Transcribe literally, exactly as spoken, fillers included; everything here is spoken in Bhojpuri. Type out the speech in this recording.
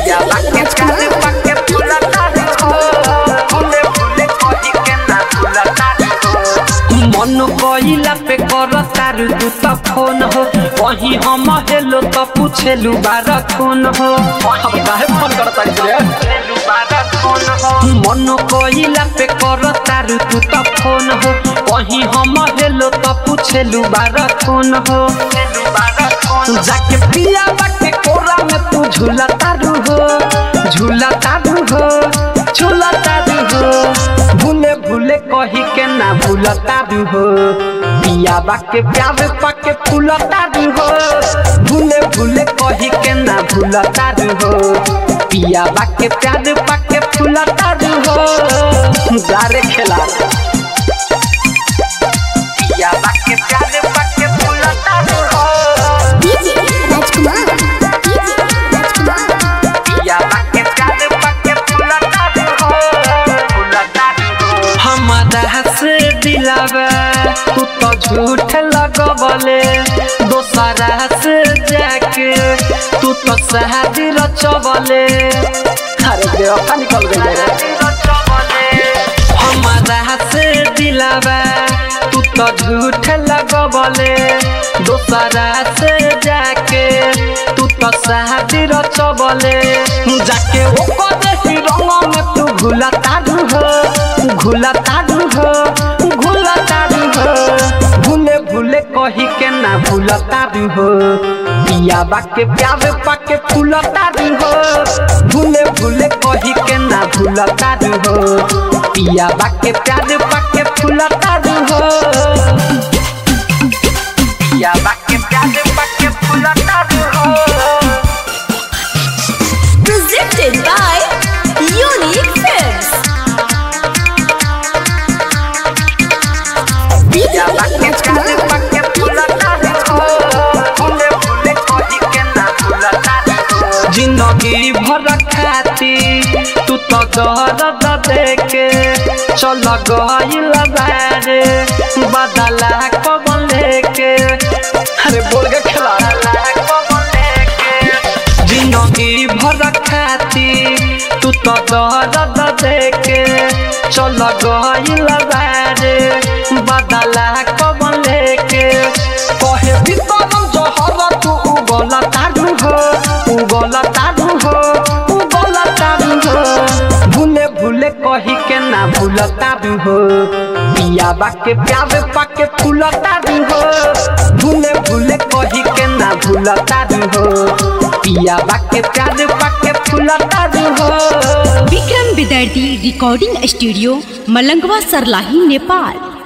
पिया बाके प्यार पाके फुलता हो भूले भूले कही के ना भूलता हो मन कइला पे कर तारू तू त फोन हो वही हम हेलो त पूछेलु बार कौन हो अब काहे फोन करता रे मन कइला पे कर तारू तू त फोन हो वही हम हेलो त पूछेलु बार कौन हो जाके पिया बाके कोरा में तू झूला तारू हो झूला तारू हो झूला तारू हो भूले भूले कही के ना भूला तारू हो पिया बाके प्यार पाके फूला तारू हो भूले भूले कही के ना भूला तारू हो पिया बाके प्यार पाके फूला तारू हो गारे खेला पिया बाके प्यार पाके फूला तारू हो डीजे राजकुमार डीजे राजकुमार पिया बाके प्यार पाके फूला तारू हो फूला तारू हो हमारा से दिलावा तू तो झूठ लगवले दोसरा से जाके तू तो शादी रचवले अरे बेवफा निकल गई रे हमारा से दिलावा तू तो झूठ लगवले दोसरा से जाके तू तो शादी रचवले जाके ओकर ही रंग में तू घुला तारू हो घुला तारू हो घुला तारू हो भूले भूले कही के ना भूला तारू हो पिया बाके प्यार पाके फूला तारू हो भूले भूले कही के ना भूला तारू हो पिया बाके प्यार पाके फूला तारू हो पिया बाके प्यार पाके फूला तारू हो presented by Unique Films DJ Rajkumar पाके फूला तारू हो भूले भूले कही के ना भूला तारू हो जिंदगी भर खाती तू तो दर्द देके चल गइल बारे बदला कबन लेके अरे बोल के खिला जिंदगी भर खाती तू तो दर्द देके चल गइल बारे बदला कबन लेके कहे भीतरम जहर तू उगल तारू हो उगल तारू हो उगल तारू हो भूले भूले कही के ना भूल तारू हो पिया बाके प्यार पाके फूल तारू हो भूले भूले कही के ना भूल तारू हो पिया बाके प्यार पाके फूल तारू हो विक्रम विद्यार्थी रिकॉर्डिंग स्टूडियो मलंगवा सरलाही नेपाल।